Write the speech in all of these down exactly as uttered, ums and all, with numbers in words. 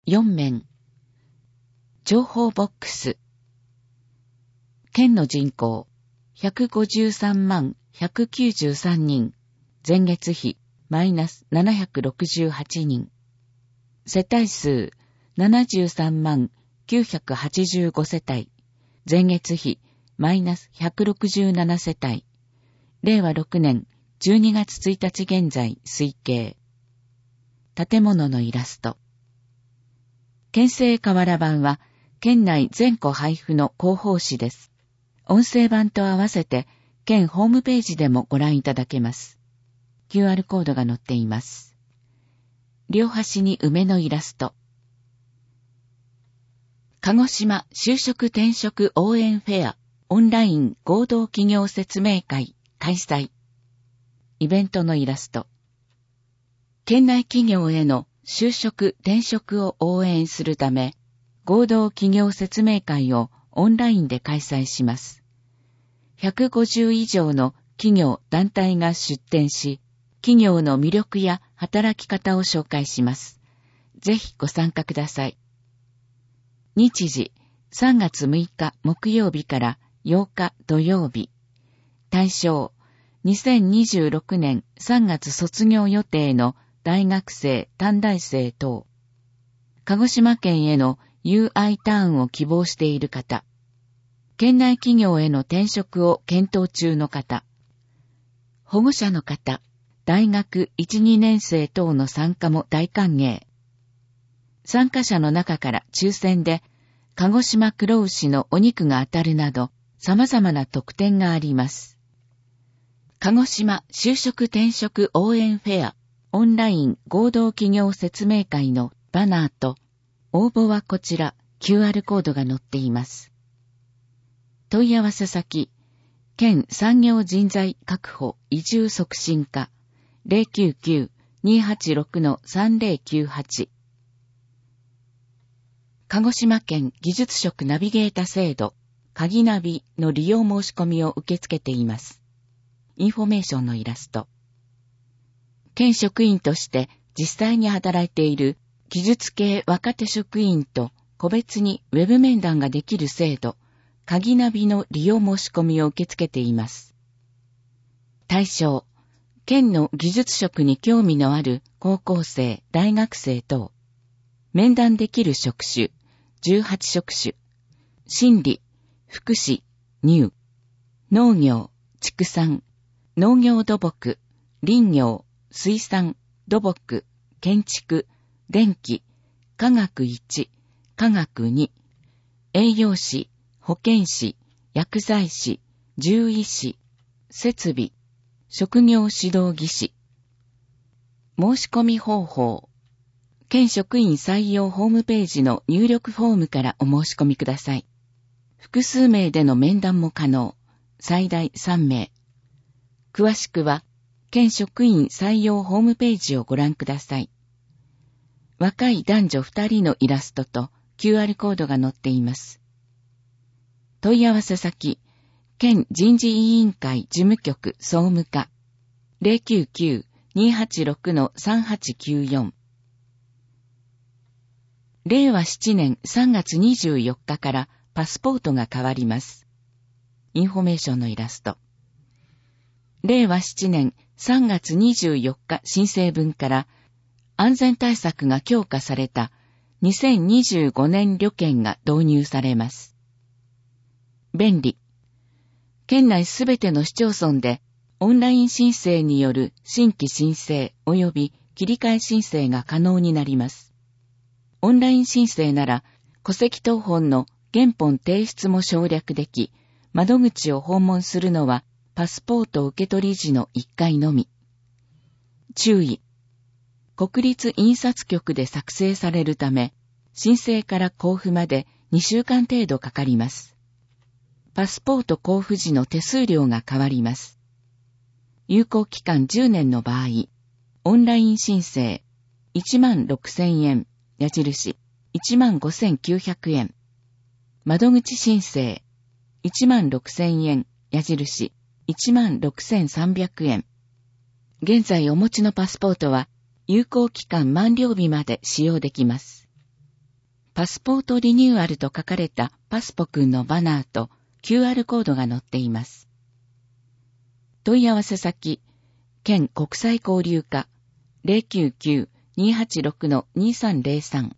よんめん。情報ボックス。県の人口、ひゃくごじゅうさんまんひゃくきゅうじゅうさんにん。前月比、マイナスななひゃくろくじゅうはちにん。世帯数、ななじゅうさんまんきゅうひゃくはちじゅうごせたい。前月比、マイナスひゃくろくじゅうななせたい。れいわろくねんじゅうにがつついたち現在推計。建物のイラスト。県政瓦版は、県内全戸配布の広報誌です。音声版と合わせて、県ホームページでもご覧いただけます。キューアール コードが載っています。両端に梅のイラスト。鹿児島就職転職応援フェアオンライン合同企業説明会開催。イベントのイラスト。県内企業への就職転職を応援するため、合同企業説明会をオンラインで開催します。ひゃくごじゅういじょうの企業団体が出展し、企業の魅力や働き方を紹介します。ぜひご参加ください。日時、さんがつむいか木曜日からようか土曜日。対象、にせんにじゅうろくねんさんがつ卒業予定の大学生、短大生等。鹿児島県への ユーアイ ターンを希望している方。県内企業への転職を検討中の方。保護者の方、大学いち、にねんせい等の参加も大歓迎。参加者の中から抽選で、鹿児島黒牛のお肉が当たるなど、様々な特典があります。鹿児島就職転職応援フェアオンライン合同企業説明会のバナーと、応募はこちら キューアール コードが載っています。問い合わせ先、県産業人材確保移住促進課 ゼロきゅうきゅう にーはちろく さんぜろきゅうはち。鹿児島県技術職ナビゲータ制度、鍵ナビの利用申し込みを受け付けています。インフォメーションのイラスト。県職員として実際に働いている技術系若手職員と個別にウェブ面談ができる制度、鍵ナビの利用申し込みを受け付けています。対象、県の技術職に興味のある高校生、大学生等。面談できる職種、じゅうはちしょくしゅ。心理、福祉、乳、農業、畜産、農業土木、林業、水産、土木、建築、電気、科学いち、科学に、栄養士、保健師、薬剤師、獣医師、設備、職業指導技師。申し込み方法。県職員採用ホームページの入力フォームからお申し込みください。複数名での面談も可能。最大さんめい。詳しくは、県職員採用ホームページをご覧ください。若い男女ふたりのイラストと キューアール コードが載っています。問い合わせ先、県人事委員会事務局総務課 ゼロきゅうきゅう にーはちろく さんはちきゅうよん。れいわななねんさんがつにじゅうよっかからパスポートが変わります。インフォメーションのイラスト。れいわななねんさんがつにじゅうよっか申請分から安全対策が強化されたにせんにじゅうごねん旅券が導入されます。便利。県内すべての市町村でオンライン申請による新規申請及び切り替え申請が可能になります。オンライン申請なら戸籍謄本の原本提出も省略でき、窓口を訪問するのはパスポート受取時のいっかいのみ。注意。国立印刷局で作成されるため、申請から交付までにしゅうかん程度かかります。パスポート交付時の手数料が変わります。有効期間じゅうねんの場合、オンライン申請いちまんろくせんえん、矢印いちまんごせんきゅうひゃくえん。窓口申請いちまんろくせんえん、矢印いちまんろくせんさんびゃくえん。現在お持ちのパスポートは有効期間満了日まで使用できます。 パスポートリニューアルと書かれたパスポくんのバナーと キューアール コードが載っています。問い合わせ先、県国際交流課 ゼロきゅうきゅう にーはちろく にーさんゼロさん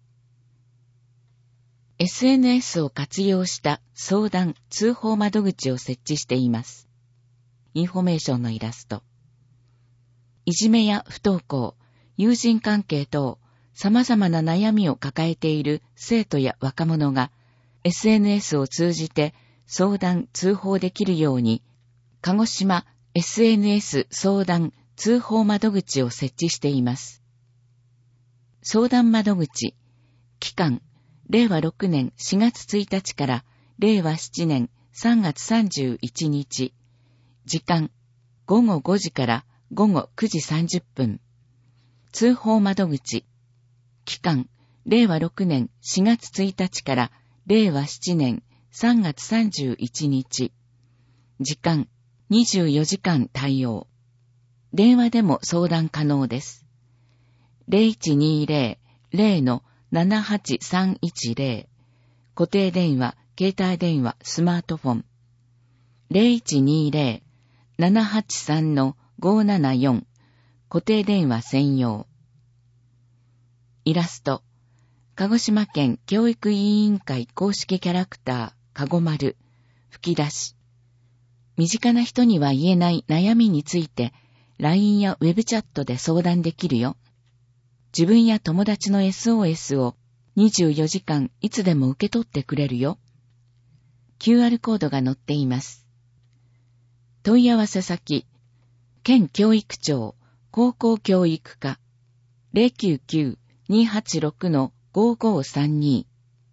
エスエヌエス を活用した相談・通報窓口を設置しています。インフォメーションのイラスト。いじめや不登校、友人関係等、様々な悩みを抱えている生徒や若者が エスエヌエス を通じて相談・通報できるように、鹿児島 エスエヌエス 相談・通報窓口を設置しています。相談窓口、期間、れいわろくねんしがつついたちかられいわしちねんさんがつさんじゅういちにち、時間、ごごごじからごごくじさんじゅっぷん。通報窓口、期間、れいわろくねんしがつついたちかられいわしちねんさんがつさんじゅういちにち、時間、にじゅうよじかん対応。電話でも相談可能です。ゼロいちにーゼロ ゼロのななはちさんいちゼロ、固定電話、携帯電話、スマートフォン。ゼロいちにーゼロ ななはちさんのごななよん、固定電話専用。イラスト、鹿児島県教育委員会公式キャラクター、かごまる、吹き出し。身近な人には言えない悩みについて、ライン やウェブチャットで相談できるよ。自分や友達の エスオーエス をにじゅうよじかんいつでも受け取ってくれるよ。キューアール コードが載っています。問い合わせ先、県教育庁高校教育課 ゼロきゅうきゅう にーはちろく ごごさんに。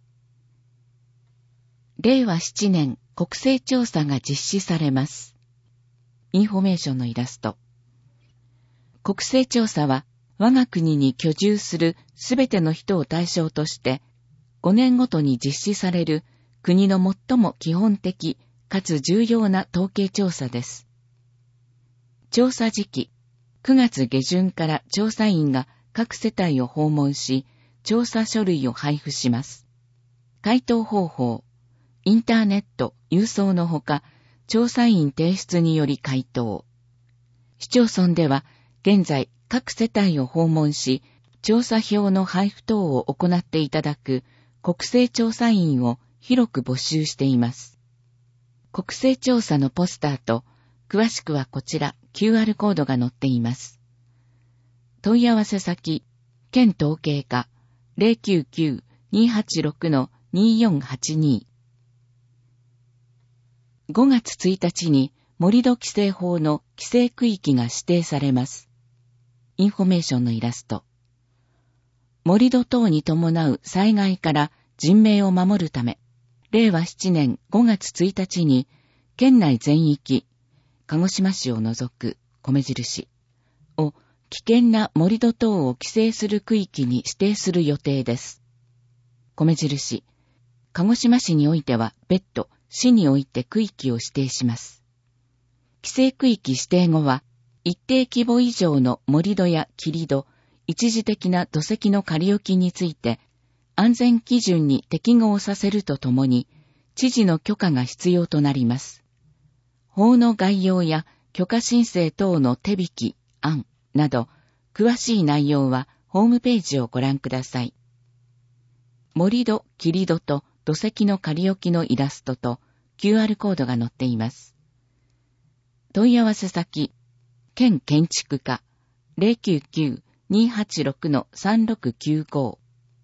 れいわななねん国勢調査が実施されます。インフォメーションのイラスト。国勢調査は我が国に居住するすべての人を対象としてごねんごとに実施される国の最も基本的かつ重要な統計調査です。調査時期、くがつげじゅんから調査員が各世帯を訪問し、調査書類を配布します。回答方法、インターネット、郵送のほか、調査員提出により回答。市町村では、現在各世帯を訪問し、調査票の配布等を行っていただく国勢調査員を広く募集しています。国勢調査のポスターと、詳しくはこちら キューアール コードが載っています。問い合わせ先、県統計課 ゼロきゅうきゅう にーはちろく にーよんはちに。ごがつついたちに盛土規制法の規制区域が指定されます。インフォメーションのイラスト。盛土等に伴う災害から人命を守るため、れいわななねんごがつついたちに県内全域、鹿児島市を除く米印を危険な盛土等を規制する区域に指定する予定です。米印、鹿児島市においては別途市において区域を指定します。規制区域指定後は、一定規模以上の盛土や切土、一時的な土石の仮置きについて、安全基準に適合させるとともに、知事の許可が必要となります。法の概要や許可申請等の手引き、案など、詳しい内容はホームページをご覧ください。盛土、切土と土石の仮置きのイラストと キューアール コードが載っています。問い合わせ先、県建築課 ゼロきゅうきゅう にーはちろく さんろくきゅうご。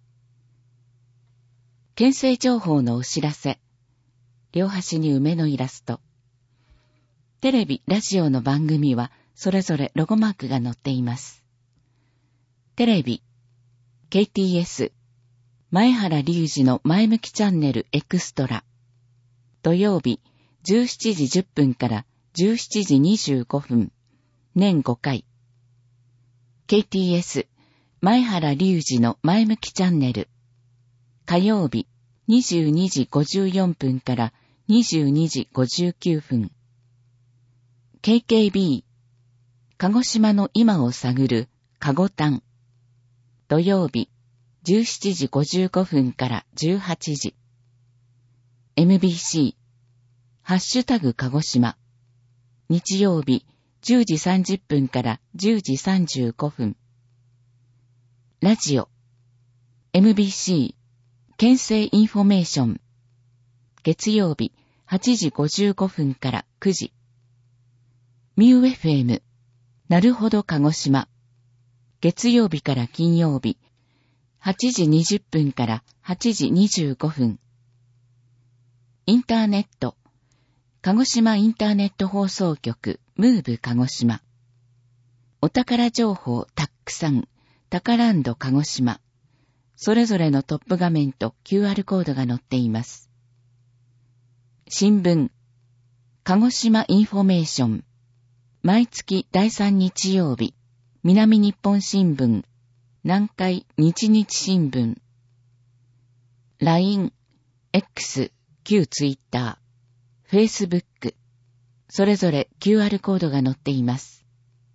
県政情報のお知らせ。両端に梅のイラスト。テレビ、ラジオの番組はそれぞれロゴマークが載っています。テレビ、ケーティーエス、前原隆二の前向きチャンネルエクストラ。土曜日、じゅうしちじじゅっぷんからじゅうしちじにじゅうごふん。年ごかい。ケーティーエス、前原隆二の前向きチャンネル。火曜日、にじゅうにじごじゅうよんぷんからにじゅうにじごじゅうきゅうふん。ケーケービー、鹿児島の今を探る、かごたん。土曜日、 じゅうしちじごじゅうごふんからじゅうはちじ。エムビーシー、ハッシュタグ鹿児島。日曜日、じゅうじさんじゅっぷんからじゅうじさんじゅうごふん。ラジオ。エムビーシー、県政インフォメーション。月曜日、はちじごじゅうごふんからくじ。ミュー エフエム、なるほど鹿児島。月曜日から金曜日、はちじにじゅっぷんからはちじにじゅうごふん。インターネット、鹿児島インターネット放送局、ムーブ鹿児島。お宝情報たくさん、タカランド鹿児島。それぞれのトップ画面と キューアール コードが載っています。新聞、鹿児島インフォメーション。毎月だいさん日曜日、南日本新聞、南海日日新聞。ライン、X、旧ツイッター、Facebook。それぞれ キューアール コードが載っています。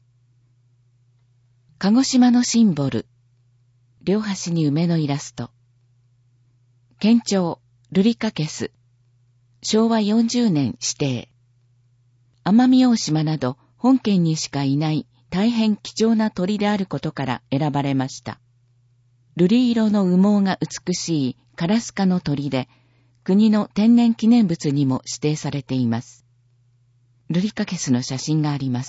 鹿児島のシンボル。両端に梅のイラスト。県庁、ルリカケス。しょうわよんじゅうねん指定。奄美大島など本県にしかいない大変貴重な鳥であることから選ばれました。瑠璃色の羽毛が美しいカラス科の鳥で、国の天然記念物にも指定されています。ルリカケスの写真があります。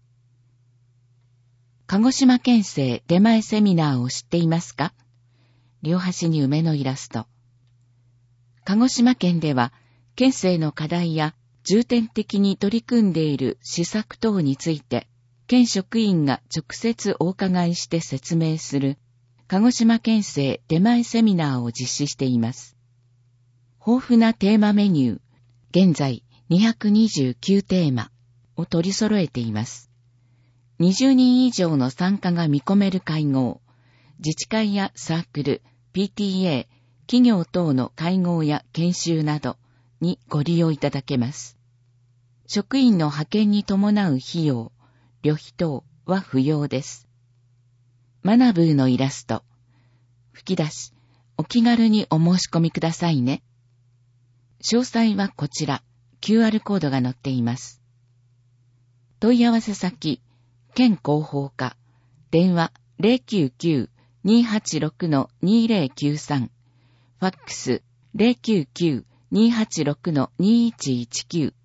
鹿児島県政出前セミナーを知っていますか？両端に梅のイラスト。鹿児島県では、県政の課題や重点的に取り組んでいる施策等について、県職員が直接お伺いして説明する、鹿児島県政出前セミナーを実施しています。豊富なテーマメニュー、現在にひゃくにじゅうきゅうテーマを取り揃えています。にじゅうにん以上の参加が見込める会合、自治会やサークル、ピーティーエー、企業等の会合や研修などにご利用いただけます。職員の派遣に伴う費用、旅費等は不要です。マナブーのイラスト。吹き出し、お気軽にお申し込みくださいね。詳細はこちら、キューアール コードが載っています。問い合わせ先、県広報課、電話 ゼロきゅうきゅう にーはちろく にーぜろきゅうさん、ファックス ゼロきゅうきゅう にーはちろく にーいちいちきゅう。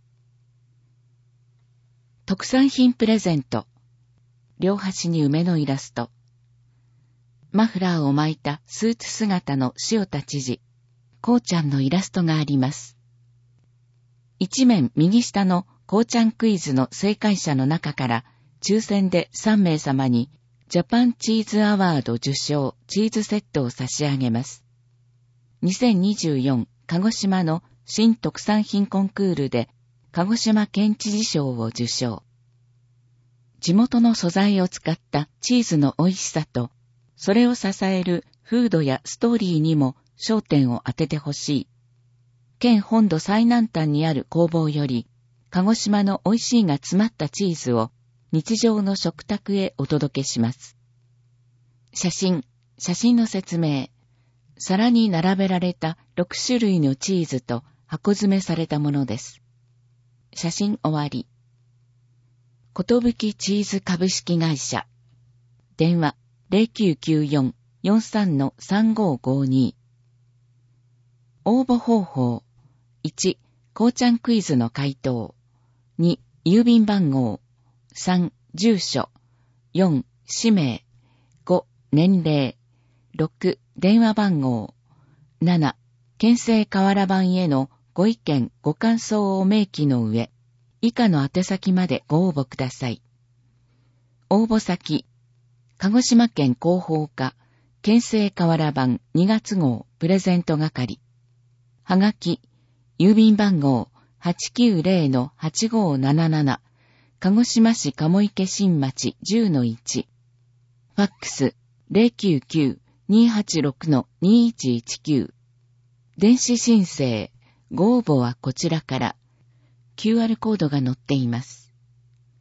特産品プレゼント。両端に梅のイラスト。マフラーを巻いたスーツ姿の塩田知事、こうちゃんのイラストがあります。一面右下のこうちゃんクイズの正解者の中から抽選でさんめい様にジャパンチーズアワード受賞チーズセットを差し上げます。にせんにじゅうよん鹿児島の新特産品コンクールで鹿児島県知事賞を受賞。地元の素材を使ったチーズの美味しさと、それを支える風土やストーリーにも焦点を当ててほしい。県本土最南端にある工房より、鹿児島の美味しいが詰まったチーズを日常の食卓へお届けします。写真、写真の説明。皿に並べられたろくしゅるいのチーズと箱詰めされたものです。写真終わり。ことぶきチーズ株式会社。電話 ゼロきゅうきゅうよん よんさん さんごごに。応募方法。いち、こうちゃんクイズの回答。に、郵便番号。さん、住所。よん、氏名。ご、年齢。ろく、電話番号。なな、県政瓦版へのご意見、ご感想を明記の上、以下の宛先までご応募ください。応募先、鹿児島県広報課、県政瓦版にがつ号プレゼント係。はがき、郵便番号 はちきゅうゼロ はちごなななな、鹿児島市鴨池新町 じゅうのいち。ファックス ゼロきゅうきゅう にーはちろく にーいちいちきゅう。電子申請、ご応募はこちらから。キューアール コードが載っています。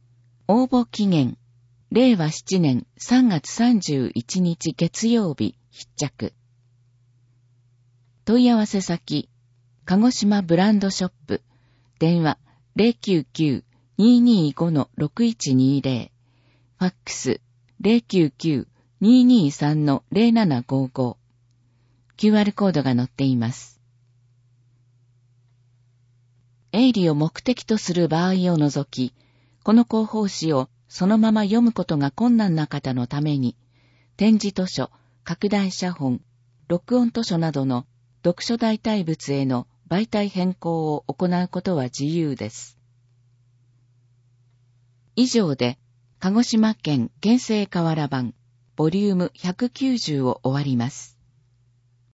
応募期限、れいわしちねんさんがつさんじゅういちにち月曜日必着。問い合わせ先、鹿児島ブランドショップ、電話 ゼロきゅうきゅう にーにーご ろくいちにーゼロ、ファックス ゼロきゅうきゅう にーにーさん ゼロななごーご、キューアール コードが載っています。営利を目的とする場合を除き、この広報誌をそのまま読むことが困難な方のために、展示図書、拡大写本、録音図書などの読書代替物への媒体変更を行うことは自由です。以上で、鹿児島県県政河原版ボリュームひゃくきゅうじゅうを終わります。